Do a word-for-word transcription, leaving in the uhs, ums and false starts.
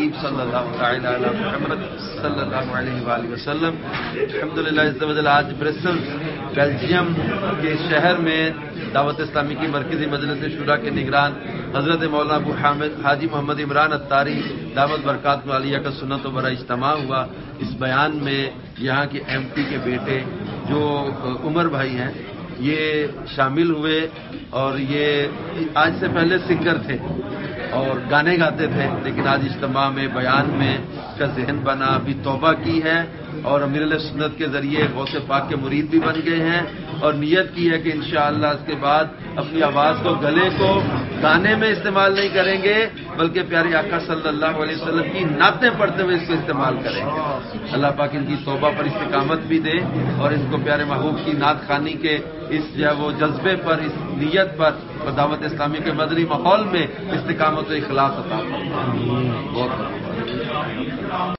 الحبیب صلی اللہ تعالی علی محمد صلی اللہ علیہ وآلہ وسلم۔ الحمدللہ عز و جل آج برسلز بیلجیم کے شہر میں دعوت اسلامی کی مرکزی مجلس شورا کے نگران حضرت مولانا ابو حامد حاجی محمد عمران اتاری دعوت برکات عالیہ کا سنت و برا اجتماع ہوا۔ اس بیان میں یہاں کے ایم پی کے بیٹے جو عمر بھائی ہیں یہ شامل ہوئے، اور یہ آج سے پہلے سنگر تھے اور گانے گاتے تھے، لیکن آج اجتماع میں بیان میں کا ذہن بنا، ابھی توبہ کی ہے اور امیر علیہ سنت کے ذریعے غوث پاک کے مرید بھی بن گئے ہیں، اور نیت کی ہے کہ انشاءاللہ اس کے بعد اپنی آواز کو گلے کو گانے میں استعمال نہیں کریں گے بلکہ پیارے آقا صلی اللہ علیہ وسلم کی نعتیں پڑھتے ہوئے اس کو استعمال کریں گے۔ اللہ پاک ان کی توبہ پر استقامت بھی دے اور ان کو پیارے محبوب کی نعت خوانی کے اس جو وہ جذبے پر، اس نیت پر اور دعوت اسلامی کے مدنی ماحول میں استقامت و اخلاص عطا فرمائے۔ بہت